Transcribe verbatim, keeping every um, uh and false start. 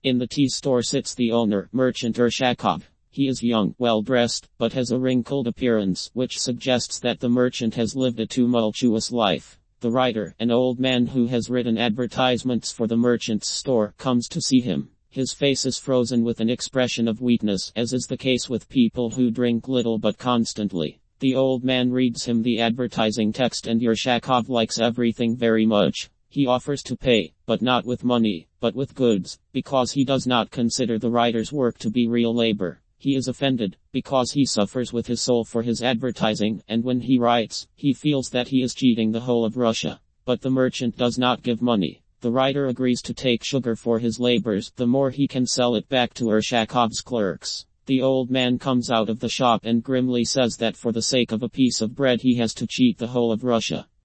In the tea store sits the owner, Merchant Urshakov. He is young, well-dressed, but has a wrinkled appearance, which suggests that the merchant has lived a tumultuous life. The writer, an old man who has written advertisements for the merchant's store, comes to see him. His face is frozen with an expression of weakness, as is the case with people who drink little but constantly. The old man reads him the advertising text, and Urshakov likes everything very much. He offers to pay, but not with money, but with goods, because he does not consider the writer's work to be real labor. He is offended, because he suffers with his soul for his advertising, and when he writes, he feels that he is cheating the whole of Russia. But the merchant does not give money. The writer agrees to take sugar for his labors, the more he can sell it back to Urshakov's clerks. The old man comes out of the shop and grimly says that for the sake of a piece of bread he has to cheat the whole of Russia.